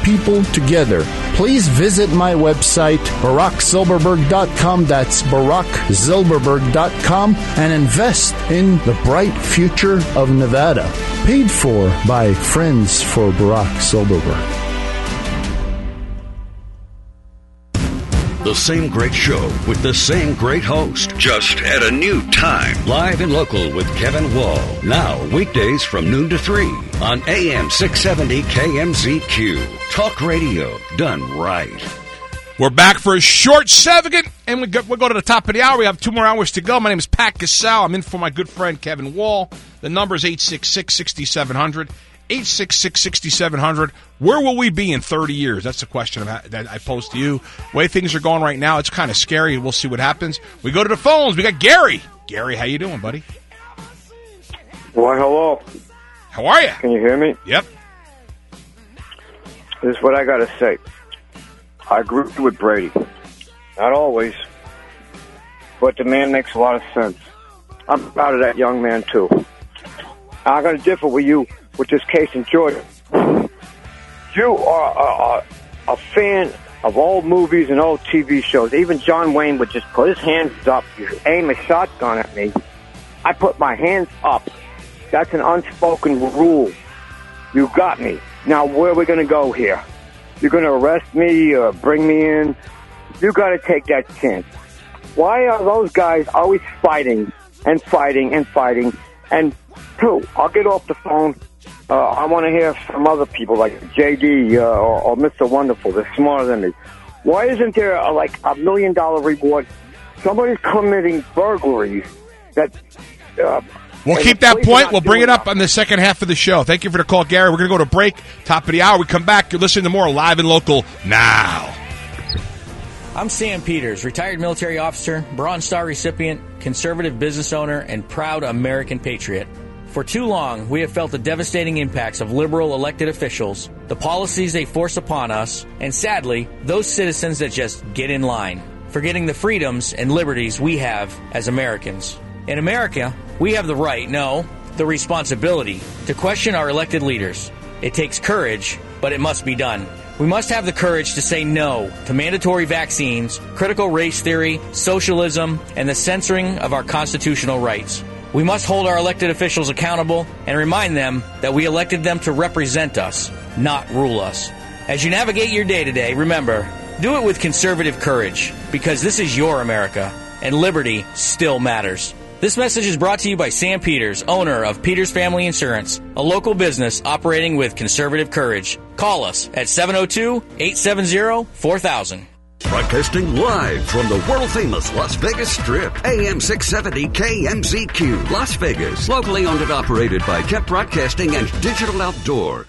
people together. Please visit my website, BarackZilberberg.com. That's BarackZilberberg.com, and invest in the bright future of Nevada. Paid for by Friends for Barack Zilberberg. The same great show with the same great host, just at a new time. Live and local with Kevin Wall. Now, weekdays from noon to 3 on AM 670 KMZQ. Talk radio done right. We're back for a short segment, and we'll go to the top of the hour. We have 2 more hours to go. My name is Pat Casal. I'm in for my good friend Kevin Wall. The number is 866-6700. 866-6700. Where will we be in 30 years? That's the question that I pose to you. The way things are going right now, it's kind of scary. We'll see what happens. We go to the phones. We got Gary. Gary, how you doing, buddy? Why, hello. How are you? Can you hear me? Yep. This is what I got to say. I grew up with Brady. Not always, but the man makes a lot of sense. I'm proud of that young man, too. I'm going to differ with you with this case in Georgia. You are a fan of old movies and old TV shows. Even John Wayne would just put his hands up. You aim a shotgun at me, I put my hands up. That's an unspoken rule. You got me. Now, where are we going to go here? You're going to arrest me or bring me in? You got to take that chance. Why are those guys always fighting and fighting and fighting? And two, I'll get off the phone. I want to hear from other people like JD or Mr. Wonderful. They're smarter than me. Why isn't there like $1 million reward? Somebody's committing burglaries that... We'll keep that point. We'll bring it up on the second half of the show. Thank you for the call, Gary. We're going to go to break. Top of the hour. We come back. You're listening to more Live and Local now. I'm Sam Peters, retired military officer, Bronze Star recipient, conservative business owner, and proud American patriot. For too long, we have felt the devastating impacts of liberal elected officials, the policies they force upon us, and sadly, those citizens that just get in line, forgetting the freedoms and liberties we have as Americans. In America, we have the right, no, the responsibility to question our elected leaders. It takes courage, but it must be done. We must have the courage to say no to mandatory vaccines, critical race theory, socialism, and the censoring of our constitutional rights. We must hold our elected officials accountable and remind them that we elected them to represent us, not rule us. As you navigate your day-to-day, remember, do it with conservative courage, because this is your America, and liberty still matters. This message is brought to you by Sam Peters, owner of Peters Family Insurance, a local business operating with conservative courage. Call us at 702-870-4000. Broadcasting live from the world-famous Las Vegas Strip, AM 670 KMZQ, Las Vegas. Locally owned and operated by Kemp Broadcasting and Digital Outdoor.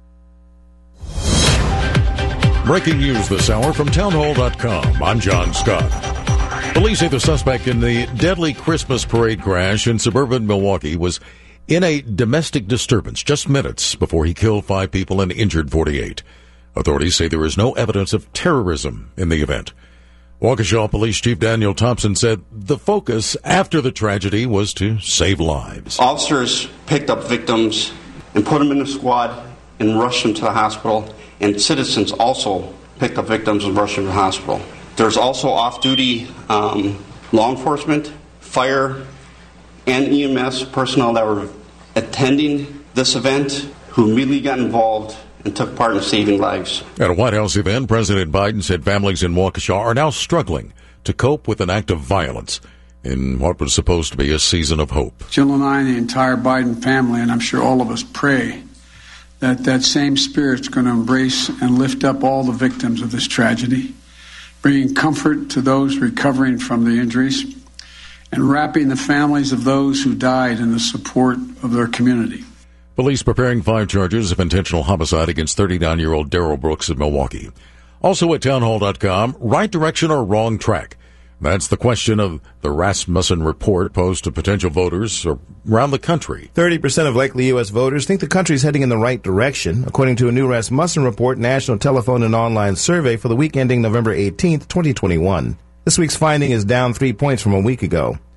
Breaking news this hour from townhall.com. I'm John Scott. Police say the suspect in the deadly Christmas parade crash in suburban Milwaukee was in a domestic disturbance just minutes before he killed 5 people and injured 48. Authorities say there is no evidence of terrorism in the event. Waukesha Police Chief Daniel Thompson said the focus after the tragedy was to save lives. Officers picked up victims and put them in a squad and rushed them to the hospital, and citizens also picked up victims and rushed them to the hospital. There's also off-duty law enforcement, fire, and EMS personnel that were attending this event who immediately got involved and took part in saving lives. At a White House event, President Biden said families in Waukesha are now struggling to cope with an act of violence in what was supposed to be a season of hope. Jill and I and the entire Biden family, and I'm sure all of us, pray that that same spirit's going to embrace and lift up all the victims of this tragedy, bringing comfort to those recovering from the injuries, and wrapping the families of those who died in the support of their community. Police preparing 5 charges of intentional homicide against 39-year-old Darrell Brooks of Milwaukee. Also at townhall.com, right direction or wrong track? That's the question of the Rasmussen report posed to potential voters around the country. 30% of likely U.S. voters think the country's heading in the right direction, according to a new Rasmussen report national telephone and online survey for the week ending November 18th, 2021. This week's finding is down 3 points from a week ago.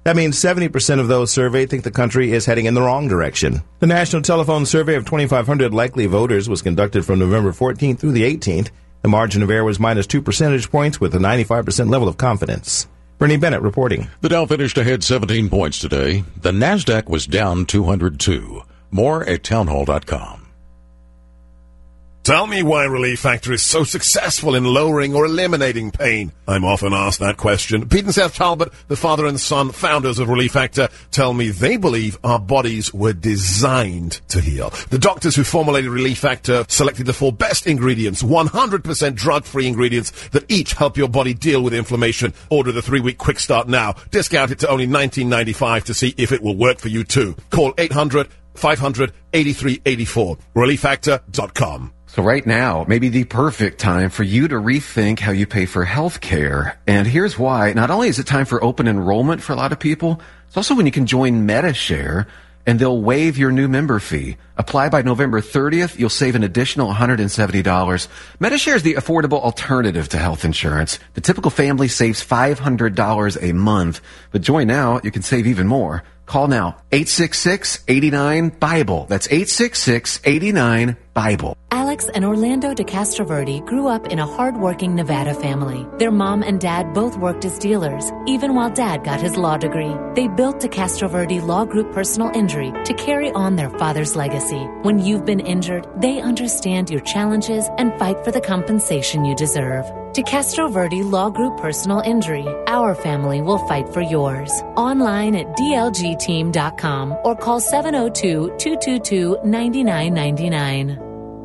That means 70% of those surveyed think the country is heading in the wrong direction. The National Telephone Survey of 2,500 likely voters was conducted from November 14th through the 18th. The margin of error was minus 2 percentage points with a 95% level of confidence. Bernie Bennett reporting. The Dow finished ahead 17 points today. The Nasdaq was down 202. More at townhall.com. Tell me why Relief Factor is so successful in lowering or eliminating pain. I'm often asked that question. Pete and Seth Talbot, the father and son founders of Relief Factor, tell me they believe our bodies were designed to heal. The doctors who formulated Relief Factor selected the 4 best ingredients, 100% drug-free ingredients that each help your body deal with inflammation. Order the 3-week quick start now. Discount it to only $19.95 to see if it will work for you too. Call 800-500-8384. ReliefFactor.com. So right now may be the perfect time for you to rethink how you pay for health care. And here's why. Not only is it time for open enrollment for a lot of people, it's also when you can join MediShare, and they'll waive your new member fee. Apply by November 30th. You'll save an additional $170. MediShare is the affordable alternative to health insurance. The typical family saves $500 a month. But join now, you can save even more. Call now, 866-89-BIBLE. That's 866-89-BIBLE. Alex and Orlando de Castroverde grew up in a hard-working Nevada family. Their mom and dad both worked as dealers, even while dad got his law degree. They built de Castroverde Law Group Personal Injury to carry on their father's legacy. When you've been injured, they understand your challenges and fight for the compensation you deserve. De Castroverde Law Group Personal Injury. Our family will fight for yours. Online at dlgteam.com or call 702-222-9999.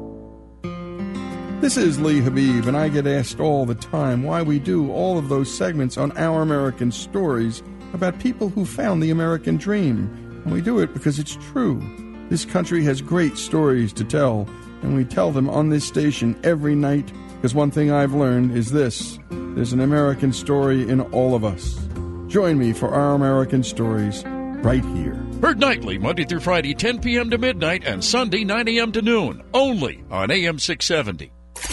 This is Lee Habib, and I get asked all the time why we do all of those segments on Our American Stories about people who found the American dream. And we do it because it's true. This country has great stories to tell, and we tell them on this station every night, because one thing I've learned is this: there's an American story in all of us. Join me for Our American Stories right here. Heard nightly, Monday through Friday, 10 p.m. to midnight, and Sunday, 9 a.m. to noon, only on AM 670.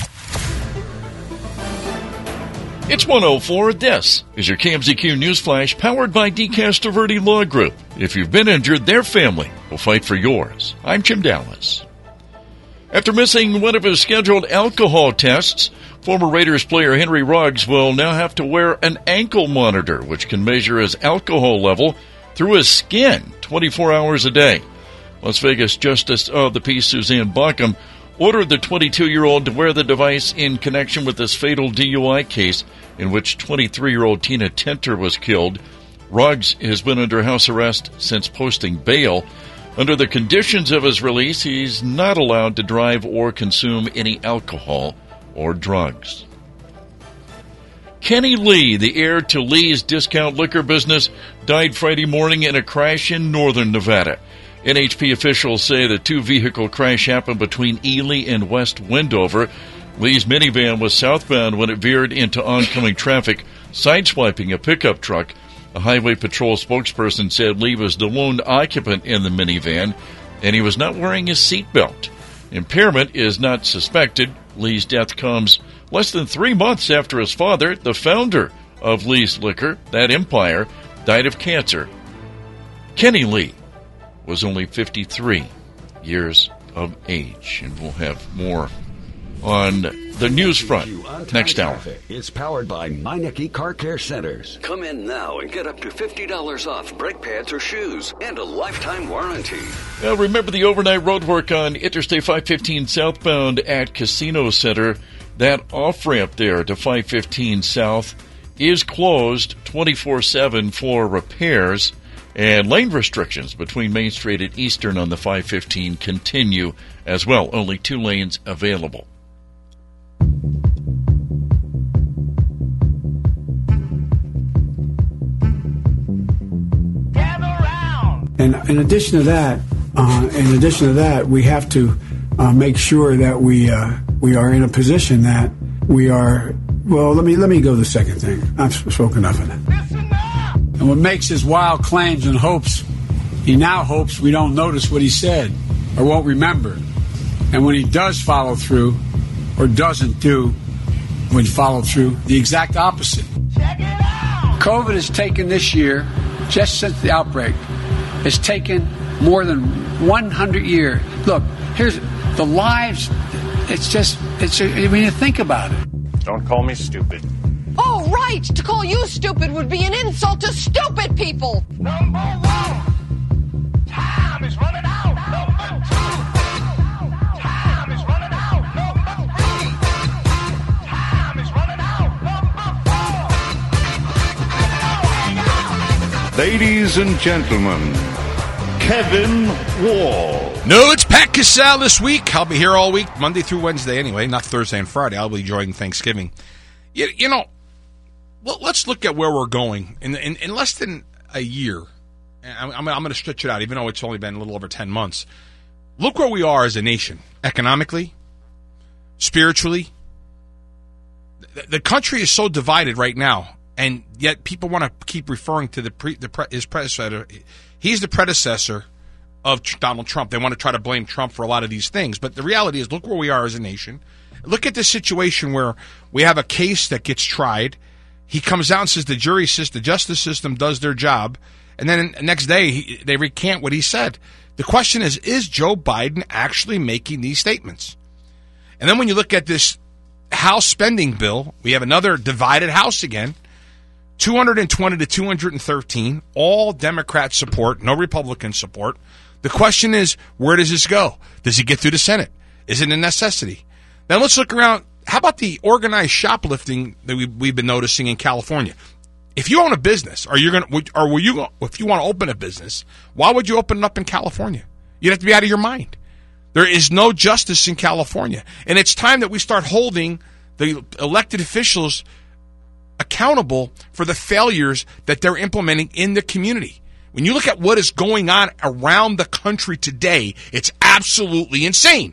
It's 1:04. This is your KMZQ News Flash, powered by de Castroverde Law Group. If you've been injured, their family will fight for yours. I'm Jim Dallas. After missing one of his scheduled alcohol tests, former Raiders player Henry Ruggs will now have to wear an ankle monitor, which can measure his alcohol level through his skin 24 hours a day. Las Vegas Justice of the Peace Suzanne Bauckham ordered the 22-year-old to wear the device in connection with this fatal DUI case in which 23-year-old Tina Tenter was killed. Ruggs has been under house arrest since posting bail. Under the conditions of his release, he's not allowed to drive or consume any alcohol or drugs. Kenny Lee, the heir to Lee's discount liquor business, died Friday morning in a crash in northern Nevada. NHP officials say the two-vehicle crash happened between Ely and West Wendover. Lee's minivan was southbound when it veered into oncoming traffic, sideswiping a pickup truck. A Highway Patrol spokesperson said Lee was the lone occupant in the minivan, and he was not wearing his seatbelt. Impairment is not suspected. Lee's death comes less than 3 months after his father, the founder of Lee's Liquor, that empire, died of cancer. Kenny Lee was only 53 years of age, and we'll have more on the news front next hour. It's powered by Meineke Car Care Centers. Come in now and get up to $50 off brake pads or shoes and a lifetime warranty. Now, remember the overnight road work on Interstate 515 southbound at Casino Center. That off-ramp there to 515 South is closed 24/7 for repairs. And lane restrictions between Main Street and Eastern on the 515 continue as well. Only 2 lanes available. And in addition to that, we have to make sure that we are in a position that we are. Well, let me go to the second thing. I've spoken enough of it. And what makes his wild claims and hopes, he now hopes we don't notice what he said or won't remember. And when he does follow through or doesn't do when he followed through, the exact opposite. Check it out! COVID has taken this year just since the outbreak. It's taken more than 100 years. Look, here's the lives. When you think about it. Don't call me stupid. Oh, right. To call you stupid would be an insult to stupid people. Number one, time is running out. Number two, time is running out. Number three, time is running out. Number four. Ladies and gentlemen, Kevin Wall. No, it's Pat Casale this week. I'll be here all week, Monday through Wednesday anyway, not Thursday and Friday. I'll be enjoying Thanksgiving. You know, well, let's look at where we're going. In less than a year, I'm going to stretch it out, even though it's only been a little over 10 months. Look where we are as a nation, economically, spiritually. The country is so divided right now, and yet people want to keep referring to his predecessor. He's the predecessor of Donald Trump. They want to try to blame Trump for a lot of these things. But the reality is, look where we are as a nation. Look at this situation where we have a case that gets tried. He comes out and says the jury system, the justice system does their job. And then the next day, they recant what he said. The question is Joe Biden actually making these statements? And then when you look at this House spending bill, we have another divided House again. 220 to 213, all Democrat support, no Republican support. The question is, where does this go? Does he get through the Senate? Is it a necessity? Now let's look around. How about the organized shoplifting that we've been noticing in California? If you own a business, if you want to open a business, why would you open it up in California? You'd have to be out of your mind. There is no justice in California. And it's time that we start holding the elected officials accountable for the failures that they're implementing in the community. When you look at what is going on around the country today, it's absolutely insane.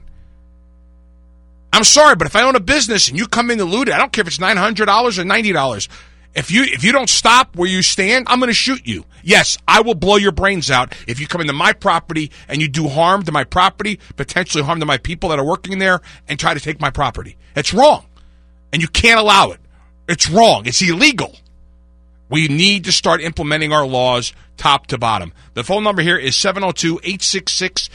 I'm sorry, but if I own a business and you come in to loot it, I don't care if it's $900 or $90. If you don't stop where you stand, I'm going to shoot you. Yes, I will blow your brains out if you come into my property and you do harm to my property, potentially harm to my people that are working there, and try to take my property. It's wrong, and you can't allow it. It's wrong. It's illegal. We need to start implementing our laws top to bottom. The phone number here is 702-866-6700,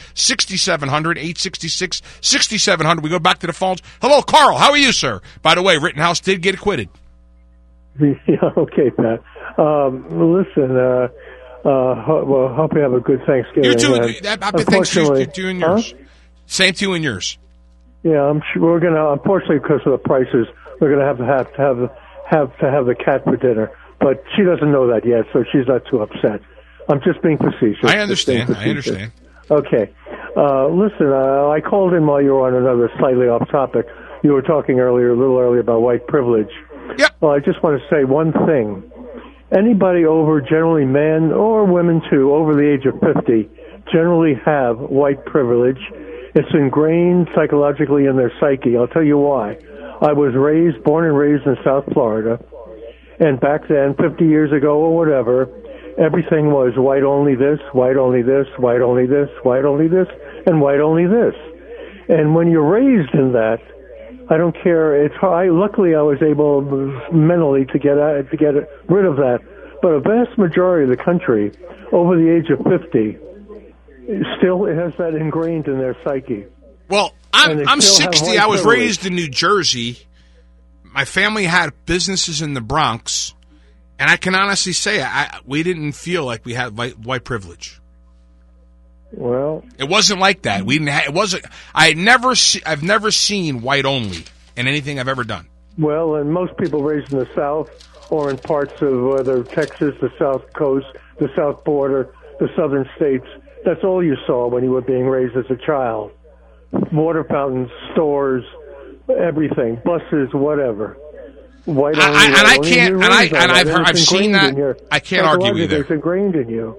866-6700. We go back to the phones. Hello, Carl. How are you, sir? By the way, Rittenhouse did get acquitted. Yeah, okay, Pat. Listen, hope you have a good Thanksgiving. You too. Happy Thanksgiving to you and yours. Huh? Same to you and yours. Yeah, I'm sure we're going to, unfortunately, because of the prices, we're going to have the cat for dinner. But she doesn't know that yet, so she's not too upset. I'm just being facetious. I understand. Okay. Listen, I called in while you were on another slightly off topic. You were talking a little earlier about white privilege. Yep. Well, I just want to say one thing. Anybody over, generally men or women too, over the age of 50, generally have white privilege. It's ingrained psychologically in their psyche. I'll tell you why. I was born and raised in South Florida. And back then, 50 years ago or whatever, everything was white only this, white only this, white only this, white only this, and white only this. And when you're raised in that, I don't care. Luckily, I was able mentally to get rid of that. But a vast majority of the country, over the age of 50, still has that ingrained in their psyche. Well, I'm 60. I was raised in New Jersey. My family had businesses in the Bronx, and I can honestly say we didn't feel like we had white privilege. Well, it wasn't like that. We didn't. It wasn't. I've never seen white only in anything I've ever done. Well, and most people raised in the South or in parts of whether Texas, the South Coast, the South border, the southern states, that's all you saw when you were being raised as a child. Water fountains, stores, everything, buses, whatever. White only. I've seen that. I can't argue with you. It's ingrained in you.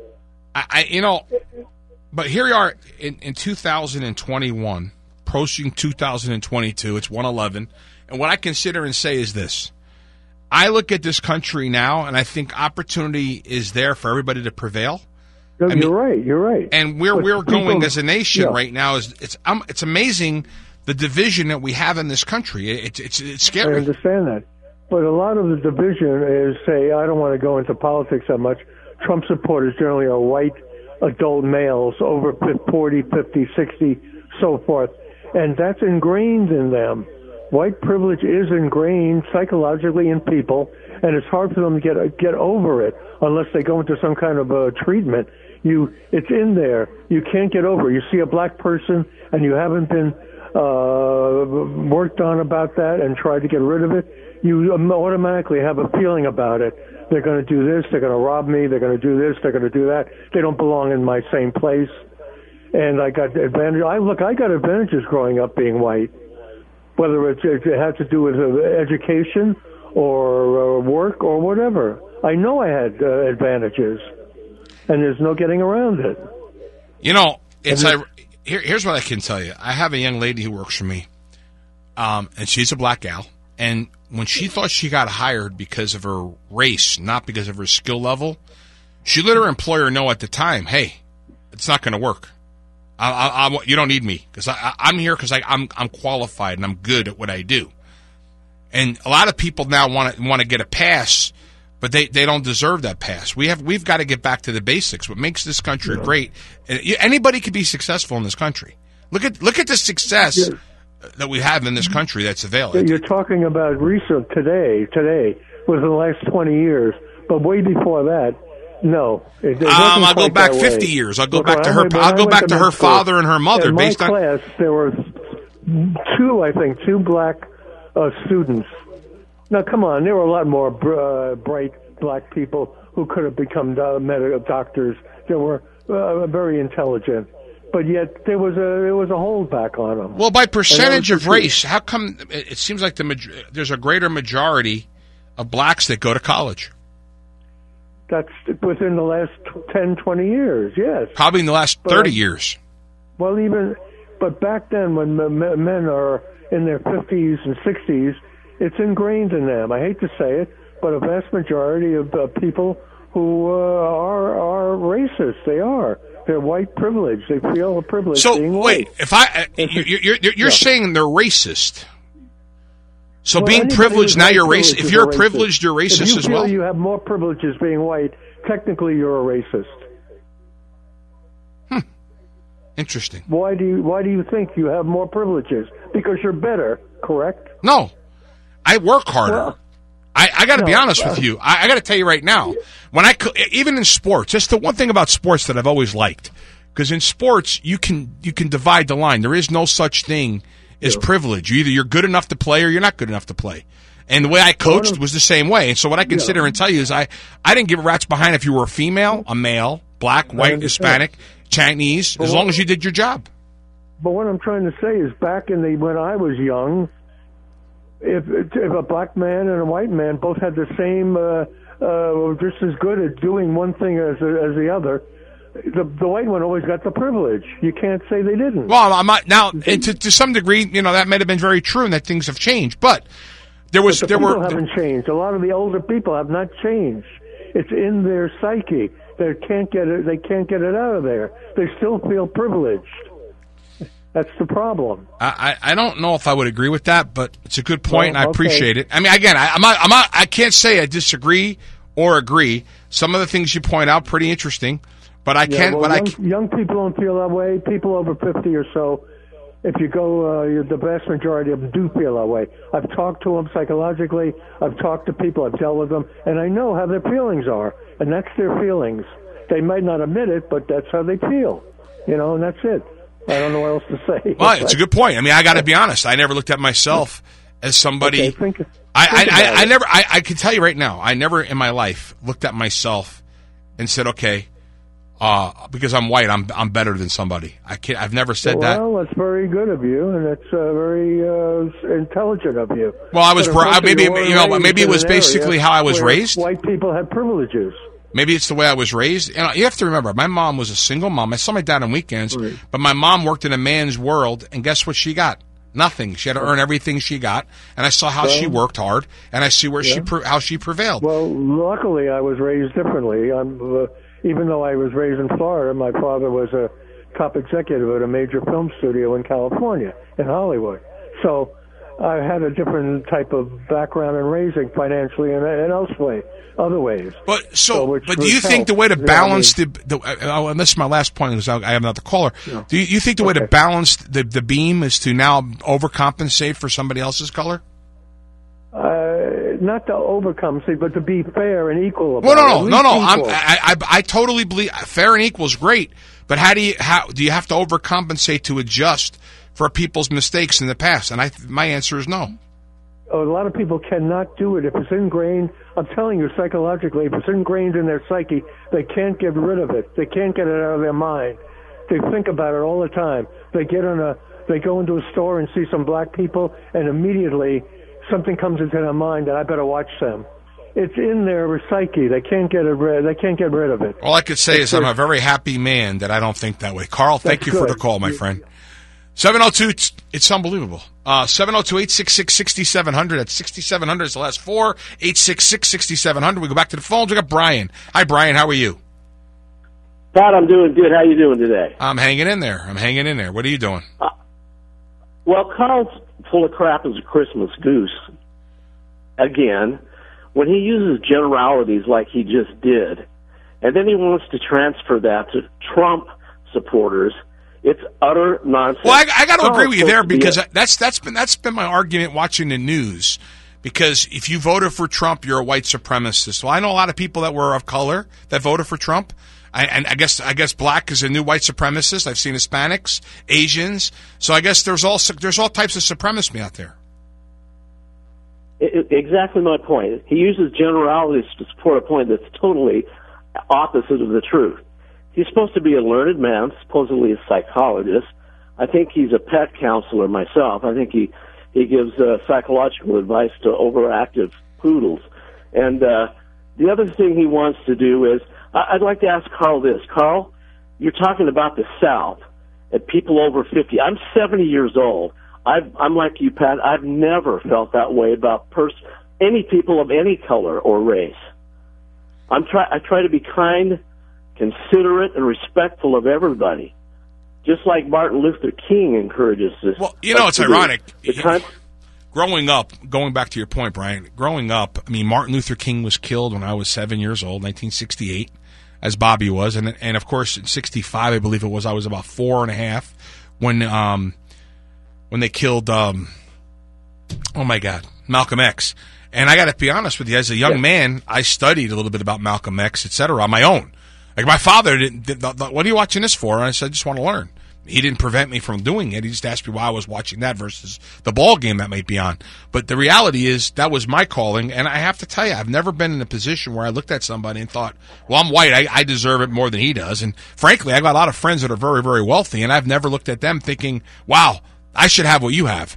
But here we are in 2021, approaching 2022. It's 1/11, and what I consider and say is this: I look at this country now, and I think opportunity is there for everybody to prevail. No, you're right. And where we're going as a nation right now is it's amazing the division that we have in this country. It's scary. I understand that, but a lot of the division is I don't want to go into politics that much. Trump supporters generally are white adult males over 40, 50, 60, so forth. And that's ingrained in them. White privilege is ingrained psychologically in people, and it's hard for them to get over it unless they go into some kind of a treatment. It's in there. You can't get over it. You see a black person and you haven't been worked on about that and tried to get rid of it, you automatically have a feeling about it. They're going to do this, they're going to rob me, they're going to do this, they're going to do that. They don't belong in my same place. And I got advantage. I got advantages growing up being white, whether it had to do with education or work or whatever. I know I had advantages, and there's no getting around it. You know, here's what I can tell you. I have a young lady who works for me, and she's a black gal. And when she thought she got hired because of her race, not because of her skill level, she let her employer know at the time, hey, it's not going to work. You don't need me because I'm here because I'm qualified and I'm good at what I do. And a lot of people now want to get a pass, but they don't deserve that pass. We've got to get back to the basics. What makes this country great? Anybody can be successful in this country. Look at the success that we have in this country that's available. You're talking about recent today within the last 20 years, but way before that. No, I'll go back 50 years. I'll go back to her. I'll go back to her father and her mother. In my class, there were two black students. Now, come on, there were a lot more bright black people who could have become medical doctors. They were very intelligent, but yet there was a holdback on them. Well, by percentage of race, how come it seems like there's a greater majority of blacks that go to college? That's within the last 10, 20 years, yes. Probably in the last 30 years. Well, but back then when men are in their 50s and 60s, it's ingrained in them. I hate to say it, but a vast majority of people who are racist, they are. They're white privilege. They feel a privilege being white. So, wait, you're saying they're racist. So being privileged, now you're racist. If you're privileged, you're racist as well? If you feel you have more privileges being white, technically you're a racist. Interesting. Why do you think you have more privileges? Because you're better, correct? No. I work harder. Well, I got to be honest with you. I got to tell you right now, even in sports, that's the one thing about sports that I've always liked. Because in sports, you can divide the line. There is no such thing is privilege. You're good enough to play or you're not good enough to play. And the way I coached was the same way. And so what I consider and tell you is I didn't give a rat's behind if you were a female, a male, black, white, Hispanic, Chinese, as long as you did your job. But what I'm trying to say is back when I was young, if a black man and a white man both had the same, just as good at doing one thing as the other, the white one always got the privilege. You can't say they didn't. Well, I'm not now. And to some degree, that might have been very true, and that things have changed. But people haven't changed. A lot of the older people have not changed. It's in their psyche. They can't get it. They can't get it out of there. They still feel privileged. That's the problem. I don't know if I would agree with that, but it's a good point, and I appreciate it. I mean, again, I can't say I disagree or agree. Some of the things you point out pretty interesting. But I can't. Young people don't feel that way. People over 50 or so, if you go, the vast majority of them do feel that way. I've talked to them psychologically. I've talked to people. I've dealt with them, and I know how their feelings are, and that's their feelings. They might not admit it, but that's how they feel. And that's it. I don't know what else to say. Well, it's a good point. I mean, I got to be honest. I never looked at myself as somebody. Okay, I can tell you right now. I never in my life looked at myself and said, okay. Because I'm white, I'm better than somebody. I've never said that. Well, that's very good of you, and it's very intelligent of you. Well, I was maybe it was basically how I was raised. White people have privileges. Maybe it's the way I was raised. And you have to remember, my mom was a single mom. I saw my dad on weekends, but my mom worked in a man's world, and guess what she got? Nothing. She had to earn everything she got, and I saw how she worked hard, and I see how she prevailed. Well, luckily, I was raised differently. Even though I was raised in Florida, my father was a top executive at a major film studio in California, in Hollywood. So I had a different type of background in raising financially and other ways. But do you think the way to balance and this is my last point because I have another caller. Yeah. Do you think the way to balance the beam is to now overcompensate for somebody else's color? Not to overcompensate, but to be fair and equal. Well, no. I totally believe fair and equal is great, but how do you have to overcompensate to adjust for people's mistakes in the past? And my answer is no. A lot of people cannot do it if it's ingrained. I'm telling you, psychologically, if it's ingrained in their psyche, they can't get rid of it. They can't get it out of their mind. They think about it all the time. They go into a store and see some black people, and immediately something comes into their mind that I better watch them. It's in their psyche. They can't get rid of it. All I could say is I'm a very happy man that I don't think that way. Carl, thank you for the call, my friend. 702, it's unbelievable. 702-866-6700. That's 6700 is the last four. 866-6700. We go back to the phones. We got Brian. Hi, Brian. How are you? Pat, I'm doing good. How you doing today? I'm hanging in there. What are you doing? Well, Carl's full of crap as a Christmas goose. Again, when he uses generalities like he just did, and then he wants to transfer that to Trump supporters, it's utter nonsense. Well, I got to agree with you there because that's been my argument watching the news. Because if you voted for Trump, you're a white supremacist. Well, I know a lot of people that were of color that voted for Trump. And I guess black is a new white supremacist. I've seen Hispanics, Asians. So I guess there's all types of supremacy out there. Exactly my point. He uses generalities to support a point that's totally opposite of the truth. He's supposed to be a learned man, supposedly a psychologist. I think he's a pet counselor myself. I think he gives psychological advice to overactive poodles. And the other thing he wants to do is, I'd like to ask Carl this. Carl, you're talking about the South and people over 50. I'm 70 years old. I'm like you, Pat. I've never felt that way about any people of any color or race. I try to be kind, considerate, and respectful of everybody, just like Martin Luther King encourages this. Well, it's ironic. Growing up, going back to your point, Brian, Martin Luther King was killed when I was 7 years old, 1968, as Bobby was. And of course, in 65, I believe it was, I was about 4.5 when they killed, Malcolm X. And I got to be honest with you, as a young man, I studied a little bit about Malcolm X, et cetera, on my own. Like my father what are you watching this for? And I said, I just want to learn. He didn't prevent me from doing it. He just asked me why I was watching that versus the ball game that might be on. But the reality is that was my calling. And I have to tell you, I've never been in a position where I looked at somebody and thought, well, I'm white. I deserve it more than he does. And frankly, I got a lot of friends that are very, very wealthy. And I've never looked at them thinking, wow, I should have what you have.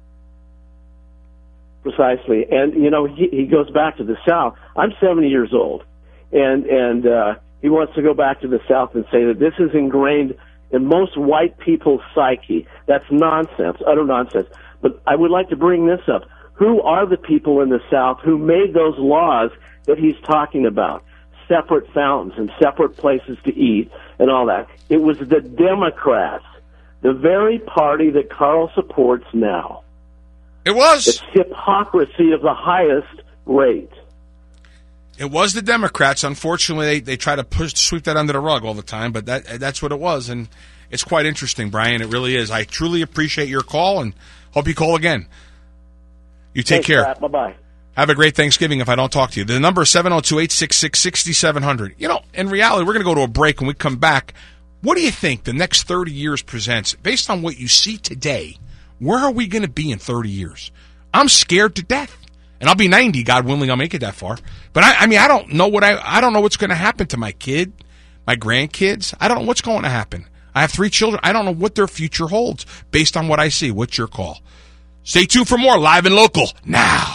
Precisely. And, he goes back to the South. I'm 70 years old. And he wants to go back to the South and say that this is ingrained in most white people's psyche. That's nonsense, utter nonsense. But I would like to bring this up. Who are the people in the South who made those laws that he's talking about? Separate fountains and separate places to eat and all that. It was the Democrats, the very party that Carl supports now. It was. It's hypocrisy of the highest rate. It was the Democrats. Unfortunately, they try to sweep that under the rug all the time, but that's what it was, and it's quite interesting, Brian. It really is. I truly appreciate your call, and hope you call again. You take care. Pat. Bye-bye. Have a great Thanksgiving if I don't talk to you. The number is 702-866-6700. In reality, we're going to go to a break. When we come back, what do you think the next 30 years presents? Based on what you see today, where are we going to be in 30 years? I'm scared to death. And I'll be 90, God willing, I'll make it that far. But I don't know I don't know what's going to happen to my kid, my grandkids. I don't know what's going to happen. I have 3 children. I don't know what their future holds based on what I see. What's your call? Stay tuned for more Live and Local now.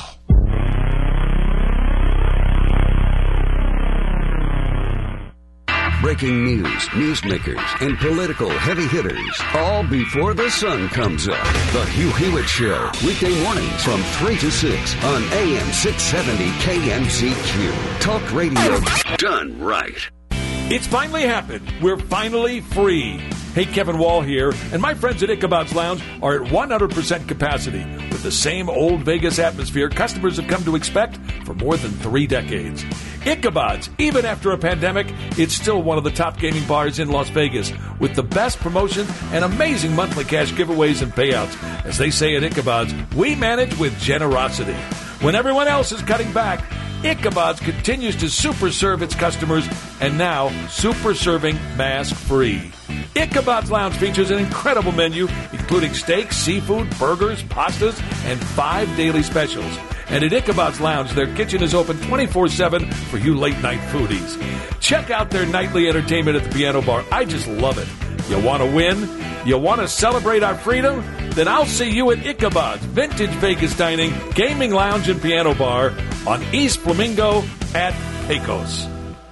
Breaking news, newsmakers, and political heavy hitters, all before the sun comes up. The Hugh Hewitt Show, weekday mornings from 3 to 6 on AM 670 KMZQ. Talk radio done right. It's finally happened. We're finally free. Hey, Kevin Wall here, and my friends at Ichabod's Lounge are at 100% capacity with the same old Vegas atmosphere customers have come to expect for more than 3 decades. Ichabod's, even after a pandemic, it's still one of the top gaming bars in Las Vegas with the best promotions and amazing monthly cash giveaways and payouts. As they say at Ichabod's, we manage with generosity. When everyone else is cutting back, Ichabod's continues to super serve its customers and now super serving mask-free. Ichabod's Lounge features an incredible menu, including steaks, seafood, burgers, pastas, and 5 daily specials. And at Ichabod's Lounge, their kitchen is open 24/7 for you late-night foodies. Check out their nightly entertainment at the Piano Bar. I just love it. You want to win? You want to celebrate our freedom? Then I'll see you at Ichabod's Vintage Vegas Dining, Gaming Lounge, and Piano Bar on East Flamingo at Pecos.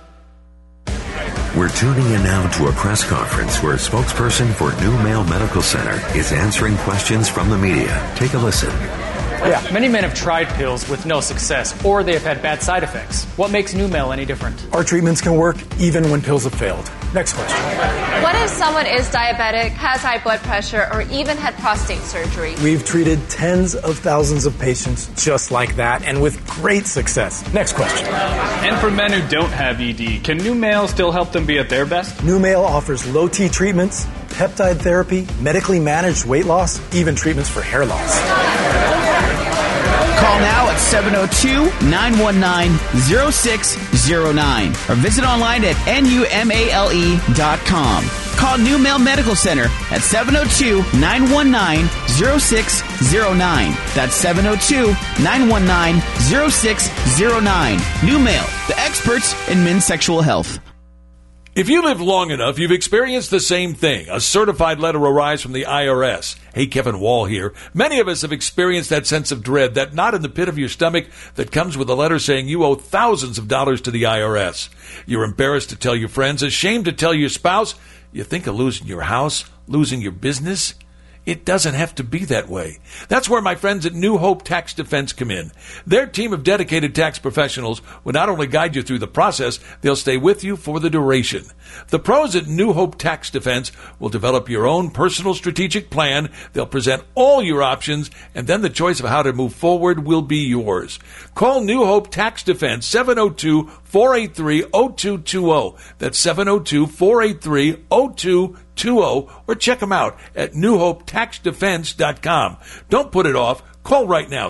We're tuning in now to a press conference where a spokesperson for New Mail Medical Center is answering questions from the media. Take a listen. Yeah, many men have tried pills with no success, or they have had bad side effects. What makes New Mail any different? Our treatments can work even when pills have failed. Next question. What if someone is diabetic, has high blood pressure, or even had prostate surgery? We've treated tens of thousands of patients just like that, and with great success. Next question. And for men who don't have ED, can New Mail still help them be at their best? New Mail offers low T treatments, peptide therapy, medically managed weight loss, even treatments for hair loss. Call now at 702-919-0609 or visit online at numale.com. Call New Mail Medical Center at 702-919-0609. That's 702-919-0609. New Mail, the experts in men's sexual health. If you live long enough, you've experienced the same thing. A certified letter arrives from the IRS. Hey, Kevin Wall here. Many of us have experienced that sense of dread, that knot in the pit of your stomach that comes with a letter saying you owe thousands of dollars to the IRS. You're embarrassed to tell your friends, ashamed to tell your spouse. You think of losing your house, losing your business. It doesn't have to be that way. That's where my friends at New Hope Tax Defense come in. Their team of dedicated tax professionals will not only guide you through the process, they'll stay with you for the duration. The pros at New Hope Tax Defense will develop your own personal strategic plan. They'll present all your options, and then the choice of how to move forward will be yours. Call New Hope Tax Defense, 702-483-0220. That's 702-483-0220. Or check them out at newhopetaxdefense.com. Don't put it off. Call right now,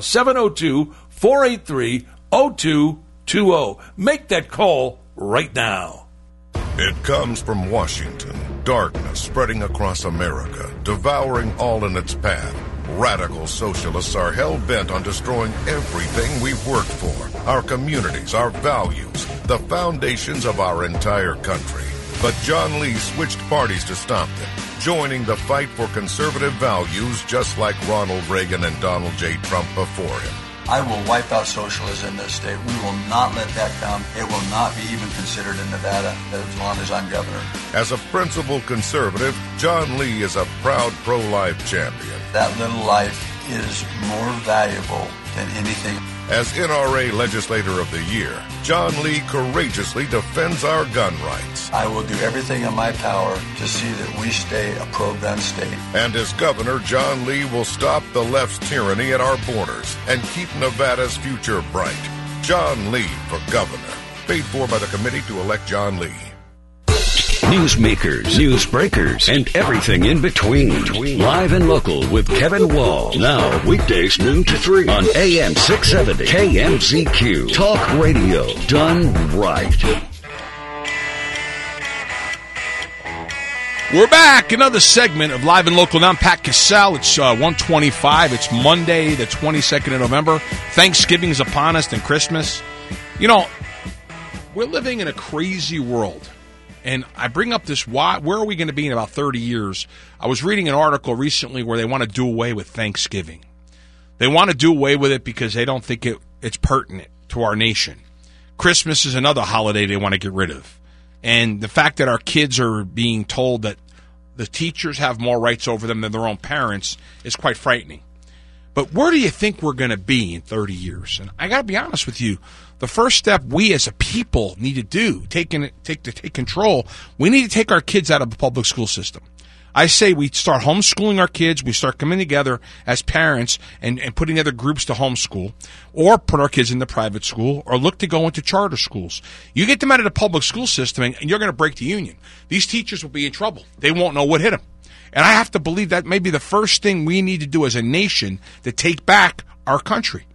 702-483-0220. Make that call right now. It comes from Washington. Darkness spreading across America, devouring all in its path. Radical socialists are hell-bent on destroying everything we've worked for. Our communities, our values, the foundations of our entire country. But John Lee switched parties to stop them, joining the fight for conservative values just like Ronald Reagan and Donald J. Trump before him. I will wipe out socialism in this state. We will not let that come. It will not be even considered in Nevada as long as I'm governor. As a principled conservative, John Lee is a proud pro-life champion. That little life is more valuable than anything. As NRA Legislator of the Year, John Lee courageously defends our gun rights. I will do everything in my power to see that we stay a pro-gun state. And as governor, John Lee will stop the left's tyranny at our borders and keep Nevada's future bright. John Lee for governor. Paid for by the committee to elect John Lee. Newsmakers, newsbreakers, and everything in between. Live and local with Kevin Wall. Now, weekdays noon to 3 on AM 670 KMZQ. Talk radio done right. We're back. Another segment of Live and Local. Now I'm Pat Cassell. It's 1:25. It's Monday, the 22nd of November. Thanksgiving is upon us and Christmas. You know, we're living in a crazy world. And I bring up this, where are we going to be in about 30 years? I was reading an article recently where they want to do away with Thanksgiving. They want to do away with it because they don't think it's pertinent to our nation. Christmas is another holiday they want to get rid of. And the fact that our kids are being told that the teachers have more rights over them than their own parents is quite frightening. But where do you think we're going to be in 30 years? And I got to be honest with you. The first step we as a people need to do, take control, we need to take our kids out of the public school system. I say we start homeschooling our kids. We start coming together as parents and putting together groups to homeschool, or put our kids in the private school, or look to go into charter schools. You get them out of the public school system, and you're going to break the union. These teachers will be in trouble. They won't know what hit them. And I have to believe that may be the first thing we need to do as a nation to take back our country.